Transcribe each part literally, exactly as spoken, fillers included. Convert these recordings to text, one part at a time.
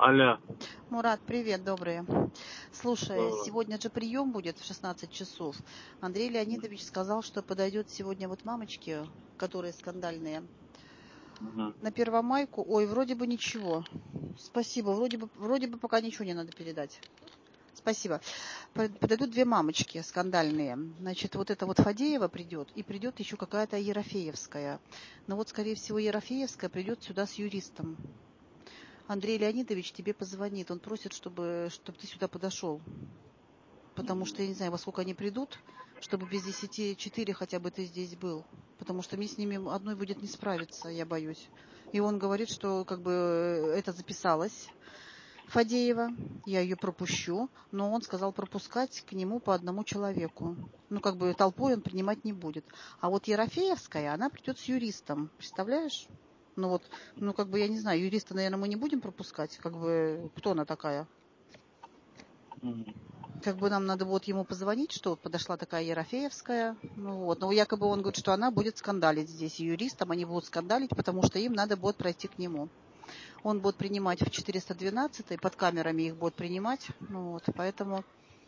Алло. Мурат, привет, добрый. Слушай, Здорово. сегодня же прием будет в шестнадцать часов. Андрей Леонидович сказал, что подойдет сегодня вот мамочки, которые скандальные, Мгм. на Первомайку. Ой, вроде бы ничего. Спасибо, вроде бы, вроде бы пока ничего не надо передать. Спасибо. Под- Подойдут две мамочки скандальные. Значит, вот эта вот Фадеева придет, и придет еще какая-то Ерофеевская. Но вот, скорее всего, Ерофеевская придет сюда с юристом. Андрей Леонидович тебе позвонит. Он просит, чтобы, чтобы ты сюда подошел. Потому что я не знаю, во сколько они придут, чтобы без десяти четыре хотя бы ты здесь был. Потому что мне с ними одной будет не справиться, я боюсь. И он говорит, что как бы это записалось. Фадеева, я ее пропущу, но он сказал пропускать к нему по одному человеку. Ну, как бы толпой он принимать не будет. А вот Ерофеевская, она придет с юристом, представляешь? Ну вот, ну как бы я не знаю, юриста, наверное, мы не будем пропускать. Как бы, кто она такая? Мгм. Как бы нам надо вот ему позвонить, что подошла такая Ерофеевская. Ну вот, но якобы он говорит, что она будет скандалить здесь и юристом, они будут скандалить, потому что им надо будет пройти к нему. Он будет принимать в четыреста двенадцатой, под камерами их будет принимать. Ну вот, поэтому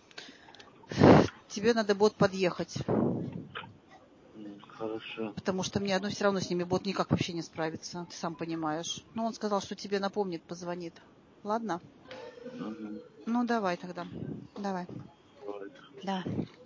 тебе надо будет подъехать. М, Хорошо. Потому что мне одно все равно с ними будет никак вообще не справиться, ты сам понимаешь. Но он сказал, что тебе напомнит, позвонит. Ладно? Мгм. Ну давай тогда. Давай. Давай. Да.